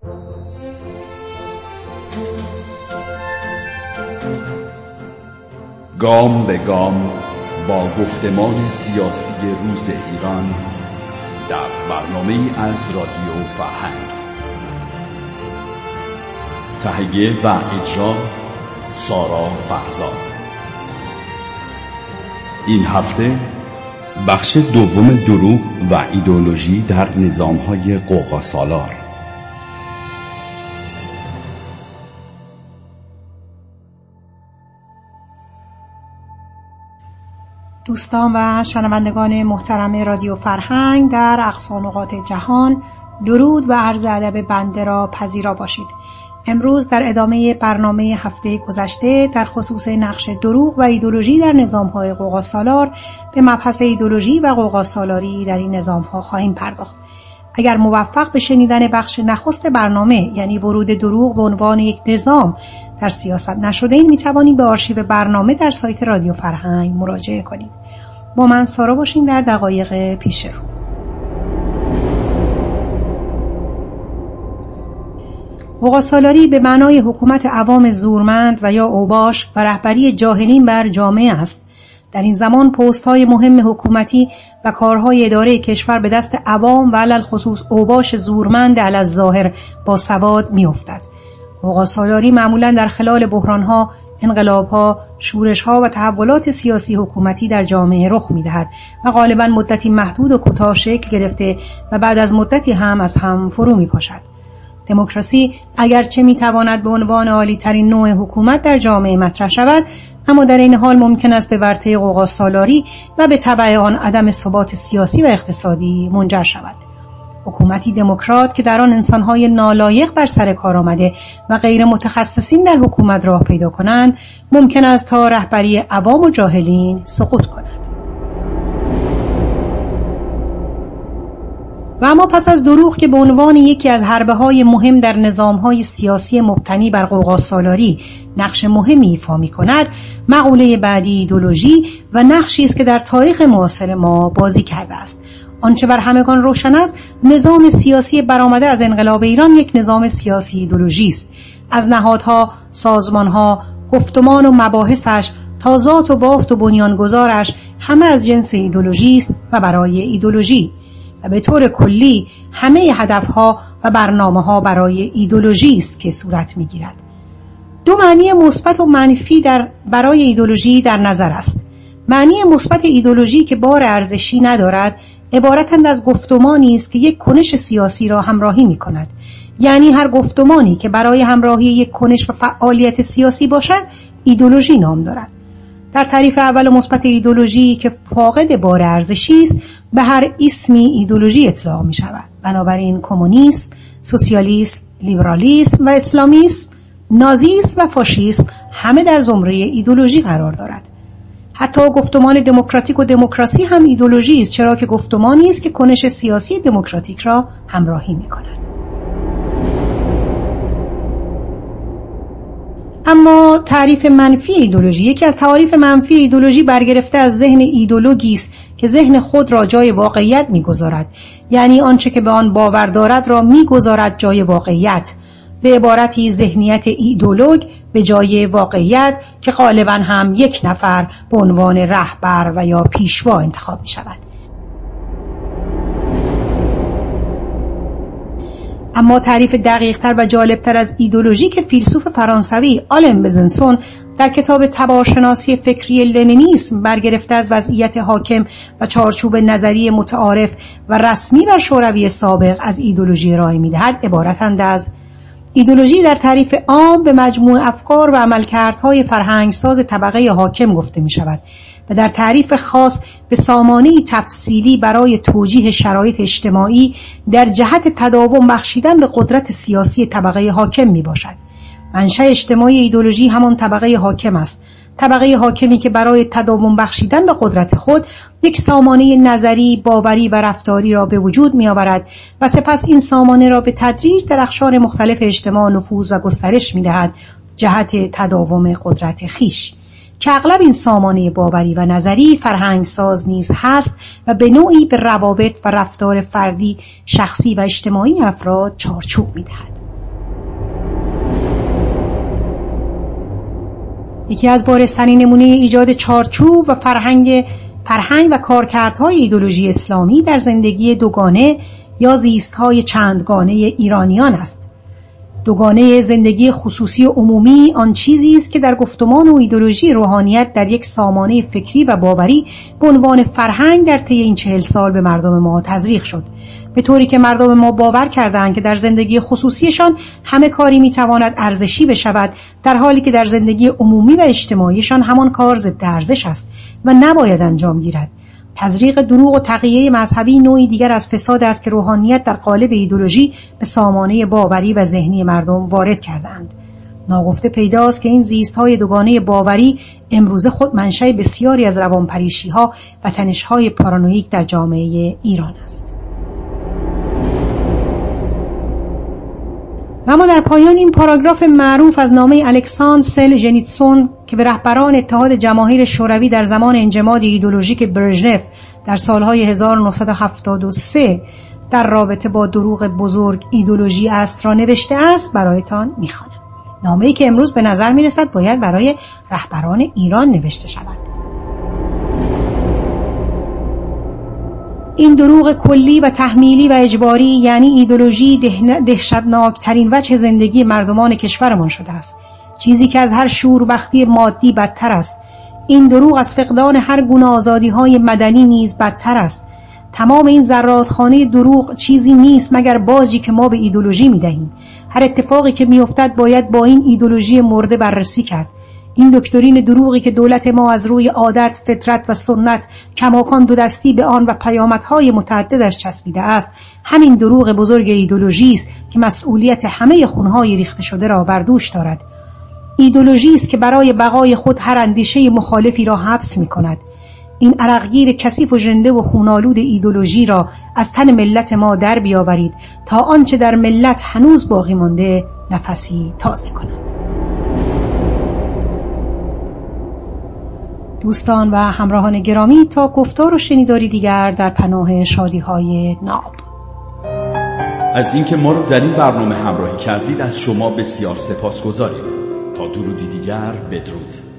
گام به گام با گفتمان سیاسی روز ایران در برنامه از رادیو فرهنگ. تهیه و اجرا سارا فرزاد. این هفته بخش دوم دروغ و ایدئولوژی در نظام‌های غوغاسالار. دوستان و شنوندگان محترم رادیو فرهنگ در اقصا نقاط جهان، درود و عرض ادب بنده را پذیرا باشید. امروز در ادامه برنامه هفته گذشته در خصوص نقش دروغ و ایدئولوژی در نظام‌های غوغاسالار به مبحث ایدئولوژی و غوغاسالاری در این نظام‌ها خواهیم پرداخت. اگر موفق به شنیدن بخش نخست برنامه، یعنی ورود دروغ به عنوان یک نظام در سیاست نشده این، میتوانید به آرشیو برنامه در سایت رادیو فرهنگ مراجعه کنید. با من سارا باشین در دقایق پیش رو. غوغاسالاری به معنای حکومت عوام زورمند و یا اوباش و رهبری جاهلین بر جامعه است. در این زمان پست‌های مهم حکومتی و کارهای اداره کشور به دست عوام و علل خصوص اوباش زورمند علی الظاهر با سواد می‌افتد. غوغاسالاری معمولاً در خلال بحران‌ها، انقلاب‌ها، شورش‌ها و تحولات سیاسی حکومتی در جامعه رخ می‌دهد و غالباً مدتی محدود و کوتاه شکل گرفته و بعد از مدتی هم از هم فرو می‌پاشد. دموکراسی اگرچه می‌تواند به عنوان عالی‌ترین نوع حکومت در جامعه مطرح شود، اما در این حال ممکن است به ورطه غوغاسالاری و به تبع آن عدم ثبات سیاسی و اقتصادی منجر شود. حکومتی دموکرات که در آن انسان‌های نالایق بر سر کار آمده و غیر متخصصین در حکومت راه پیدا کنند، ممکن است تا رهبری عوام و جاهلین سقوط کند. و اما پس از دروغ که به عنوان یکی از حربه‌های مهم در نظام‌های سیاسی مبتنی بر غوغاسالاری نقش مهمی ایفا می‌کند، مقوله بعدی ایدئولوژی و نقشی است که در تاریخ معاصر ما بازی کرده است. آنچه بر همگان روشن است، نظام سیاسی برآمده از انقلاب ایران یک نظام سیاسی ایدئولوژی است. از نهادها، سازمانها، گفتمان و مباحثش تا ذات و بافت و بنیانگذارش همه از جنس ایدئولوژی است و برای ایدئولوژی، و به طور کلی همه هدفها و برنامه‌ها برای ایدئولوژی است که صورت می‌گیرد. دو معنی مثبت و منفی برای ایدئولوژی در نظر است. معنی مثبت ایدئولوژی که بار ارزشی ندارد، عبارتند از گفتمانی است که یک کنش سیاسی را همراهی می‌کند. یعنی هر گفتمانی که برای همراهی یک کنش و فعالیت سیاسی باشد، ایدئولوژی نام دارد. در تعریف اول مثبت ایدئولوژی که فاقد بار ارزشی است، به هر اسمی ایدئولوژی اطلاق می شود. بنابراین کمونیسم، سوسیالیسم، لیبرالیسم و اسلامیسم، نازیسم و فاشیسم همه در زمره ایدئولوژی قرار دارد. حتی گفتمان دموکراتیک و دموکراسی هم ایدئولوژی است، چرا که گفتمانی است که کنش سیاسی دموکراتیک را همراهی می کند. اما تعریف منفی ایدئولوژی، یکی از تعاریف منفی ایدئولوژی برگرفته از ذهن ایدئولوژی است که ذهن خود را جای واقعیت می‌گذارد، یعنی آنچه که به آن باور دارد را می‌گذارد جای واقعیت. به عبارتی ذهنیت ایدئولوژ به جای واقعیت که غالباً هم یک نفر به عنوان رهبر و یا پیشوا انتخاب می‌شود. اما تعریف دقیق‌تر و جالبتر از ایدئولوژی که فیلسوف فرانسوی آلن بزنسون در کتاب تبارشناسی فکری لنینیسم برگرفته از وضعیت حاکم و چارچوب نظری متعارف و رسمی بر شوروی سابق از ایدئولوژی ارائه می‌دهد، عبارتند از: ایدئولوژی در تعریف عام به مجموع افکار و عملکردهای فرهنگساز طبقه حاکم گفته می‌شود و در تعریف خاص به سامانه‌ای تفصیلی برای توجیه شرایط اجتماعی در جهت تداوم بخشیدن به قدرت سیاسی طبقه حاکم میباشد. منشأ اجتماعی ایدئولوژی همان طبقه حاکم است. طبقه حاکمی که برای تداوم بخشیدن به قدرت خود یک سامانه نظری، باوری و رفتاری را به وجود می‌آورد و سپس این سامانه را به تدریج در اقشار مختلف اجتماع نفوذ و گسترش می‌دهد جهت تداوم قدرت خویش، که اغلب این سامانه باوری و نظری فرهنگساز نیز هست و به نوعی به روابط و رفتار فردی، شخصی و اجتماعی افراد چارچوب می‌دهد. یکی از بارزترین نمونه ایجاد چارچوب و فرهنگ و کارکردهای ایدئولوژی اسلامی در زندگی دوگانه یا زیستهای چندگانه ایرانیان است. دوگانه زندگی خصوصی و عمومی آن چیزی است که در گفتمان و ایدئولوژی روحانیت در یک سامانه فکری و باوری به عنوان فرهنگ در طی این 40 سال به مردم ما تزریق شد، به طوری که مردم ما باور کردند که در زندگی خصوصیشان همه کاری میتواند ارزشی بشود، در حالی که در زندگی عمومی و اجتماعیشان همان کار ضد ارزش است و نباید انجام گیرد. تزریق دروغ و تقیه مذهبی نوعی دیگر از فساد است که روحانیت در قالب ایدئولوژی به سامانه باوری و ذهنی مردم وارد کردند. ناگفته پیداست که این زیست‌های دوگانه باوری امروزه خود منشأ بسیاری از روانپریشی‌ها و تنش‌های پارانویک در جامعه ایران است. و اما در پایان این پاراگراف معروف از نامه الکساندر سولژنیتسون که به رهبران اتحاد جماهیر شوروی در زمان انجماد ایدئولوژیک برژنف در سالهای 1973 در رابطه با دروغ بزرگ ایدئولوژی است را نوشته است برایتان می‌خوانم. نامه‌ای که امروز به نظر می‌رسد باید برای رهبران ایران نوشته شود. این دروغ کلی و تحمیلی و اجباری، یعنی ایدئولوژی، دهشتناکترین وجه زندگی مردمان کشورمان شده است، چیزی که از هر شوربختی مادی بدتر است. این دروغ از فقدان هر گونه آزادی‌های مدنی نیز بدتر است. تمام این ذراتخانه دروغ چیزی نیست مگر بازی که ما به ایدئولوژی می‌دهیم. هر اتفاقی که می‌افتد باید با این ایدئولوژی مرده بررسی کرد. این دکترین دروغی که دولت ما از روی عادت، فطرت و سنت کماکان دو دستی به آن و پیامدهای متعددش چسبیده است، همین دروغ بزرگ ایدئولوژی است که مسئولیت همه خونهای ریخته شده را بر دوش دارد. ایدئولوژی است که برای بقای خود هر اندیشه مخالفی را حبس می‌کند. این عرقگیر کثیف و ژنده و خونالود ایدئولوژی را از تن ملت ما در بیاورید تا آنچه در ملت هنوز باقی مانده نفسی تازه کند. دوستان و همراهان گرامی، تا گفتار و شنیداری دیگر در پناه شادی‌های ناب. از اینکه ما رو در این برنامه همراهی کردید از شما بسیار سپاسگزاریم. تا درودی دیگر، بدرود.